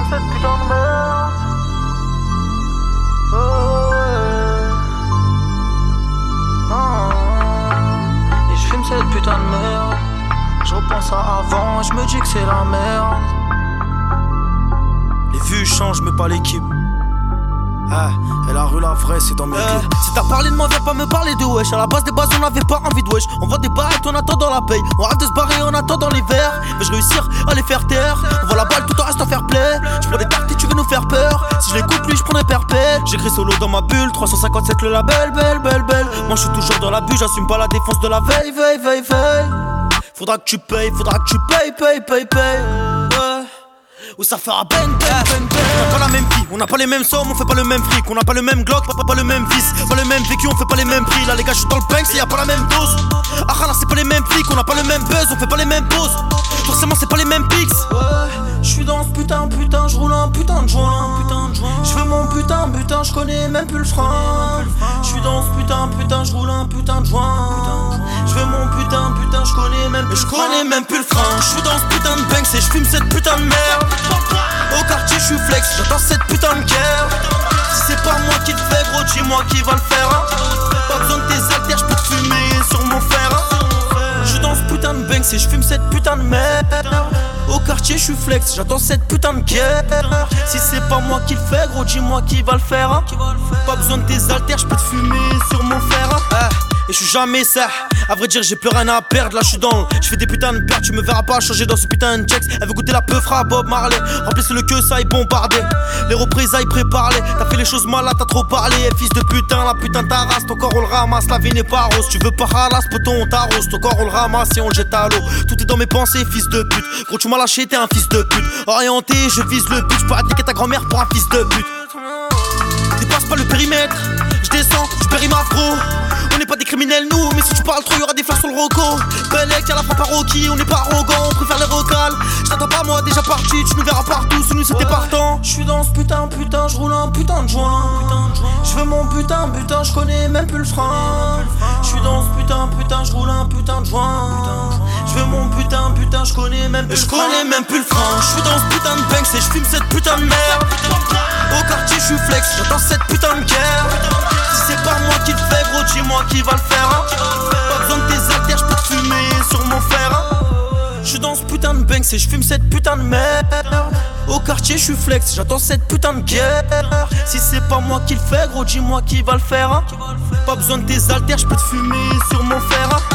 fume cette putain de merde. Et je fume cette putain de merde. Je repense à avant et je me dis que c'est la merde. Les vues changent mais pas l'équipe. Ah, et la rue la vraie c'est dans mes clips. Si t'as parlé de moi viens pas me parler de wesh. À la base des bases on avait pas envie de wesh. On vend des battes on attend dans la paye. On rêve de se barrer on attend dans l'hiver. Mais je réussir à les faire taire. On voit la balle tout en reste à faire play. Je prends des tartes et tu veux nous faire peur. Si je l'écoute lui je prendrais perpète. J'écris solo dans ma bulle 357 le label belle. Moi je suis toujours dans la bulle. J'assume pas la défense de la veille. Faudra que tu payes ouais. Ou ça fera bang. On n'a pas la même vie, on n'a pas les mêmes sommes, on fait pas le même fric. On n'a pas le même Glock, pas le même vice. Pas le même vécu, on fait pas les mêmes prix. Là les gars je suis dans le bank, c'est y'a pas la même dose. Ah là c'est pas les mêmes flics, on n'a pas le même buzz, on fait pas les mêmes poses. Forcément c'est pas les mêmes pics. Ouais, je suis dans ce putain, je roule un putain de joint. Je veux mon putain, je connais même plus le frein. Je suis dans ce putain, je roule un putain de joint. Je veux mon putain, je connais même plus le frein. Je suis dans ce putain de bank, c'est je fume cette putain de merde. Au quartier je suis flex, j'attends cette putain de guerre. Si c'est pas moi qui le fais gros, dis-moi qui va le faire hein. Pas besoin de tes haltères, j'peux te fumer sur mon fer hein. Je suis dans ce putain de bank, c'est je fume cette putain de merde. Au quartier je suis flex, j'attends cette putain de guerre. Si c'est pas moi qui le fais gros, dis-moi qui va le faire hein. Pas besoin de tes haltères, j'peux te fumer sur mon fer hein. Et je suis jamais ça. À vrai dire j'ai plus rien à perdre. Là je suis dans je fais des putains de pertes. Tu me verras pas changer dans ce putain de checks. Elle veut goûter la peufra à Bob Marley. Remplissez le queue ça est bombardé. Les représailles préparées. T'as fait les choses mal là t'as trop parlé. Fils de putain la putain de ta race. Ton corps on le ramasse la vie n'est pas rose. Tu veux pas halas poton on t'arrose. Ton corps on le ramasse et on le jette à l'eau. Tout est dans mes pensées fils de pute. Gros tu m'as lâché t'es un fils de pute. Orienté je vise le but. Je peux attaquer ta grand-mère pour un fils de pute. Dépasse pas le périmètre. Je descends je péris ma fro. On n'est pas des criminels nous, mais si tu parles trop y'aura des fleurs sur le roco. Belek y'a la frappe à Rocky, on n'est pas arrogant, on préfère les recales. J't'attends pas moi déjà parti, tu nous verras partout, sous nous c'était partant. Je suis dans ce putain, je roule un putain de joint. Je veux mon putain, je connais même plus le frein. Je suis dans ce putain, je roule un putain de joint. Je veux mon putain, je connais même plus le frein. Je suis dans ce putain de bank, c'est je fume cette putain de merde. Au quartier je suis flex, j'attends cette putain de guerre. Si c'est pas moi qui le fais gros, dis-moi qui va le faire hein. Pas besoin de tes haltères, j'peux te fumer sur mon fer hein. Je suis dans ce putain de bank, c'est je fume cette putain de merde. Au quartier je suis flex, j'attends cette putain de guerre. Si c'est pas moi qui le fais gros, dis-moi qui va le faire hein. Pas besoin de tes haltères, j'peux te fumer sur mon fer hein.